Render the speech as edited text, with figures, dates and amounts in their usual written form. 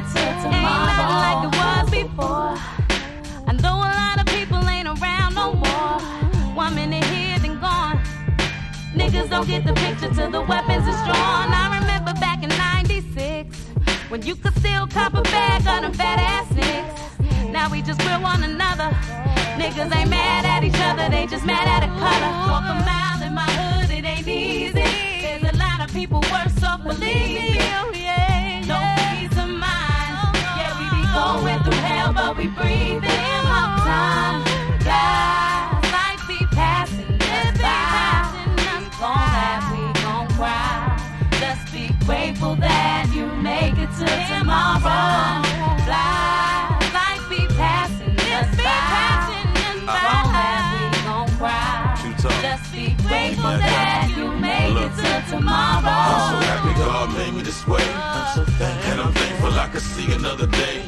to tomorrow. Ain't nothing like it was before. I know a lot of people ain't around no more. 1 minute here, then gone. Niggas don't get the picture till the weapons is drawn. I remember back in 96 when you could still cop a bag on them fat ass niggas. Now we just grill one another. Niggas ain't mad at each other, they just mad at a color. Walk a mile in my hood, it ain't easy. There's a lot of people worse off, believe me. No peace of mind. Yeah, we be going through hell, but we breathe in hard time. Guys, life be passing us by. Gon' laugh, we gon' cry. Just be grateful that you make it to tomorrow. Life be passing us by. Gon' laugh, we gon' cry. Just be grateful that you make it to tomorrow. I'm so happy God made me this way. And I'm thankful I can see another day.